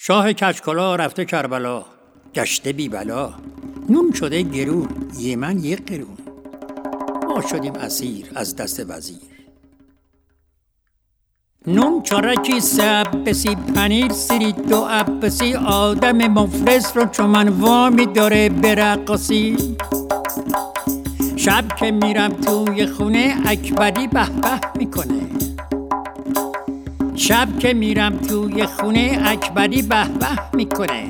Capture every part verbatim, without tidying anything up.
شاه کچکلا رفته کربلا، گشته بی بلا. نون شده گرون، یمن یک قرون. ما شدیم اسیر از دست وزیر. نون چارکی سه عبسی، پنیر سیری دو عبسی. آدم مفلس رو چون من وامی داره برقصی. شب که میرم توی خونه اکبری به به میکنه. شب که میرم توی خونه اکبری به به میکنه.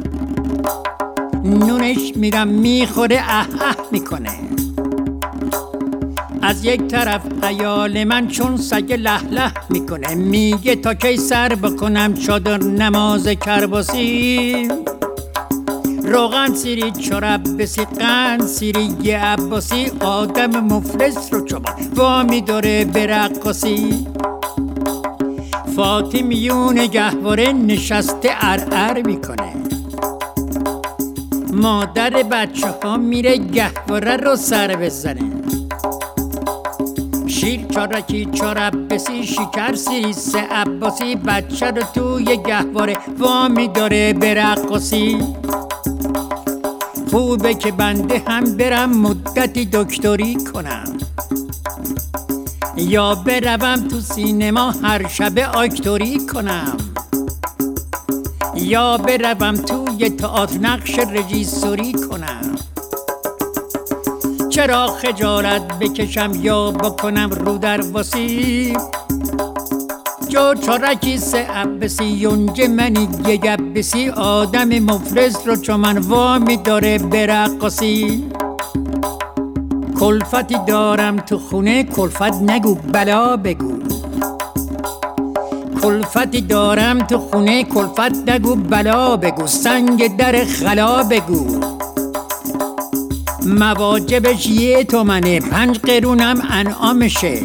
نونش میرم میخوره اه اه میکنه. از یک طرف خیال من چون سگ له له میکنه. میگه تا کی سر بکنم چادر نماز کرباسی. روغن سیری چراب بسی، قند سیری یه عباسی. آدم مفلس رو چوبان وامی داره برقصی. فاطمیون گهواره نشسته ارعر میکنه. مادر بچه ها میره گهواره رو سر بزنه. شیر چارکی چارب بسی، شکر سیری سه عباسی. بچه رو توی گهواره وامی داره برقصی. خوبه که بنده هم برم مدتی دکتری کنم، یا بروم تو سینما هر شب آکتوری کنم، یا بروم توی تئاتر نقش رژیسوری کنم. چرا خجالت بکشم یا بکنم رو در واسی. جو چارکی سه عبسی، یونجه منی یه گبسی. آدم مفلس رو چون من وامی داره برقصی. کلفتی دارم تو خونه، کلفت نگو بلا بگو. کلفتی دارم تو خونه، کلفت نگو بلا بگو. سنگ در خلا بگو. مواجبش یه تومنه، پنج قرونم انعامشه.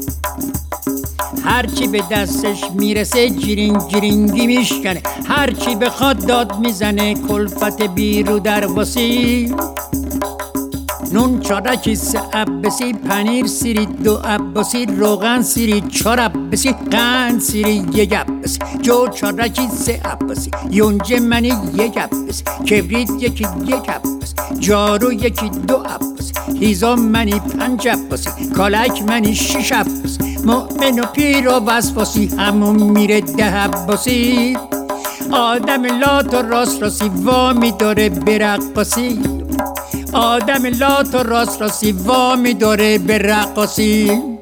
هرچی به دستش میرسه جیرینگ جیرینگی میشکنه. هرچی بخواد داد میزنه، کلفت بیرو در واسی. نون چارکی سه عبسی، پنیر سیری دو عبسی. روغن سیری چار عبسی، قند سیری یک عبسی. جو چارکی سه عبسی، یونجه منی یک عبسی. کبریت یکی یک عبسی، جارو یکی دو عبسی. هیزم منی پنج عبسی، کالک منی شش عبسی. مؤمن و پیر و وسواسی همون میره ده عبسی. آدم لات و راست راسی وامی داره برقصی. آدم لات و راست راسی وامی داره برقصی.